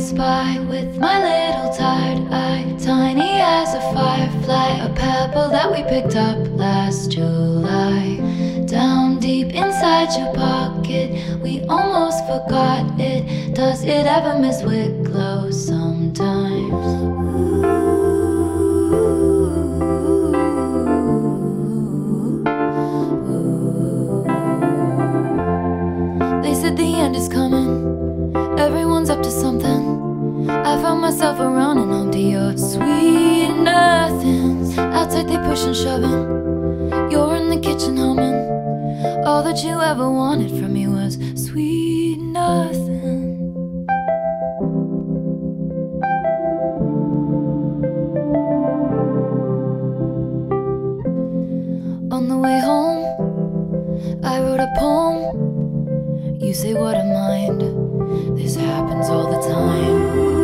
pass by with my little tired eye, tiny as a firefly, a pebble that we picked up last July. Down deep inside your pocket, we almost forgot it. Does it ever miss Wicklow sometimes? They said the end is coming, everyone's up to something. I found myself around and home to your sweet nothings. Outside they push and shoving, you're in the kitchen humming. All that you ever wanted from me was sweet nothing. On the way home, I wrote a poem. You say, what a mind, this happens all the time.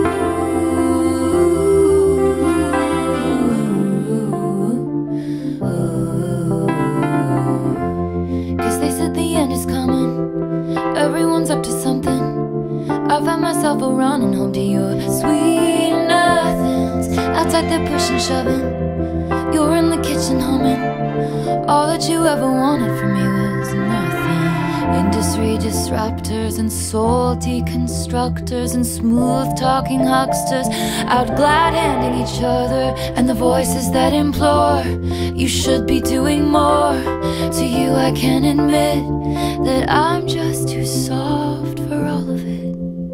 Everyone's up to something. I find myself around and home to your sweet nothings. Outside they're pushing, shoving, you're in the kitchen humming. All that you ever wanted from me was nothing. Industry disruptors and soul deconstructors and smooth talking hucksters out glad handing each other, and the voices that implore you should be doing more. To you I can admit that I'm just too soft for all of it.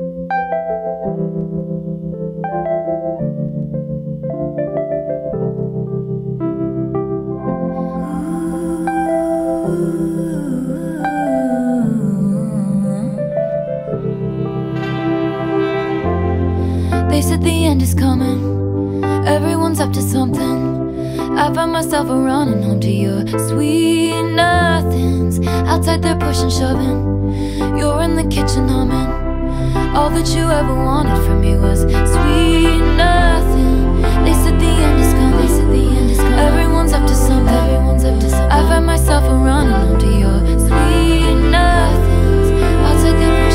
They said the end is coming, everyone's up to something. I find myself around and home to your sweet nothings. Outside they're pushing, shoving, you're in the kitchen humming. All that you ever wanted from me was sweet nothing. They said the end is coming, they said the end is coming. Everyone's up to something, everyone's up to something. I find myself around and home to your sweet nothings. Outside they're